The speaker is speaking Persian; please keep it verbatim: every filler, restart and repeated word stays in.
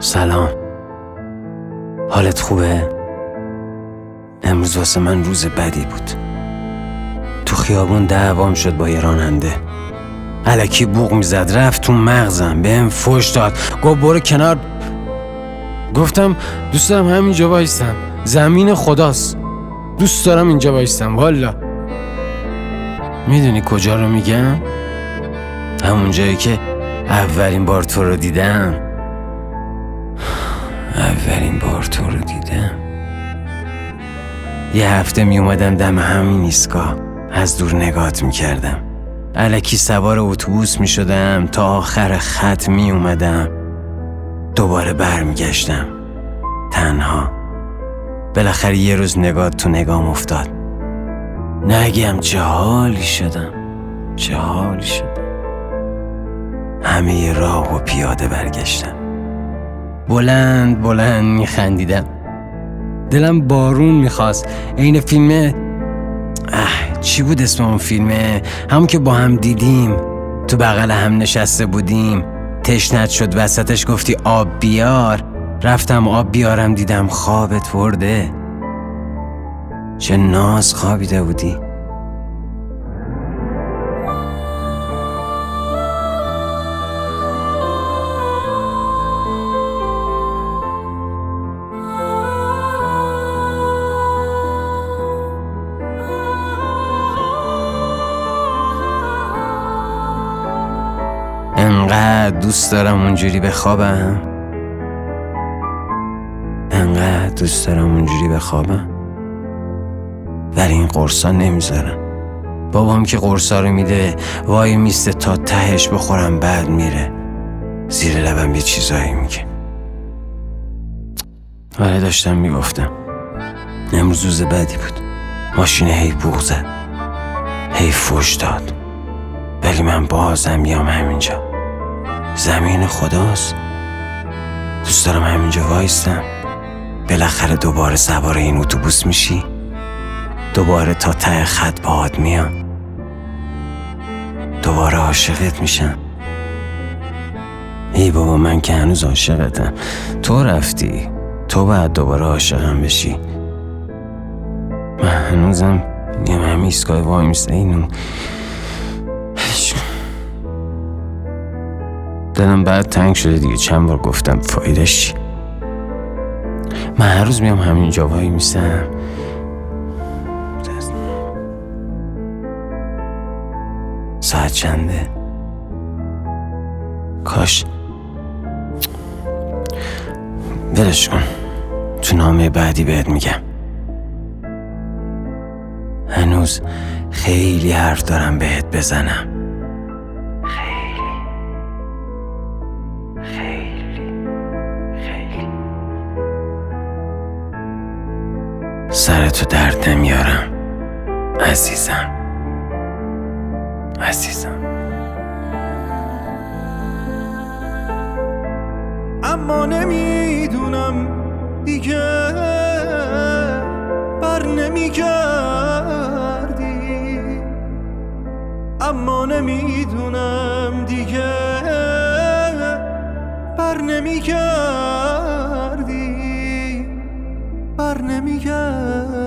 سلام، حالت خوبه؟ امروز واسه من روز بدی بود. تو خیابون دعوام شد با یه راننده. الکی بوق میزد، رفت تو مغزم، بهم فحش داد، گفت برو کنار. گفتم دوست دارم همینجا وایستم، زمین خداست، دوست دارم اینجا وایستم. والا میدونی کجا رو میگم؟ همون جایی که اولین بار تو رو دیدم. اولین بار تو رو دیدم یه هفته می اومدم دم همین ایستگاه، از دور نگات می کردم. الکی سوار اتوبوس می شدم، تا آخر خط می اومدم، دوباره بر می گشتم تنها. بالاخره یه روز نگات تو نگام افتاد. نگم چه حالی شدم، چه حالی شدم. همه راه و پیاده برگشتم، بلند بلند می خندیدم. دلم بارون میخواست. این فیلمه اه چی بود اسم اون فیلمه؟ همون که با هم دیدیم، تو بغل هم نشسته بودیم، تشنت شد وسطش گفتی آب بیار، رفتم آب بیارم، دیدم خوابت برده. چه ناز خوابیده بودی. انقدر دوست دارم اونجوری بخوابم، انقدر دوست دارم اونجوری بخوابم، ولی این قرصا نمیذارم. بابام که قرصا رو میده وای میسته تا تهش بخورم، بعد میره زیر لبم یه چیزایی میگه. آره داشتم میگفتم امروز روز بدی بود. ماشین هی بوق زد، هی فحش داد، ولی من بازم میام همینجا، زمین خداست، دوست دارم همینجا وایستم. بالاخره دوباره سوار این اتوبوس میشی، دوباره تا ته خط باهات میام، دوباره عاشقت میشم. ای بابا من که هنوز عاشقتم، تو رفتی، تو باید دوباره عاشقم بشی. من هنوزم یه همین ایستگاه وای میسته. اینو دلم بعد تنگ شده دیگه، چند بار گفتم فایدهش چی. من هر روز میام همینجا وای میسم. ساعت چنده؟ کاش ولش کن، تو نامه بعدی بهت میگم. هنوز خیلی حرف دارم بهت بزنم، خیلی خیلی خیلی. سرتو درد نمیارم عزیزم، عزیزم. اما نمیدونم دیگه بر نمیگردی، اما نمیدونم دیگه بر نمیگردی، بر نمیگردی.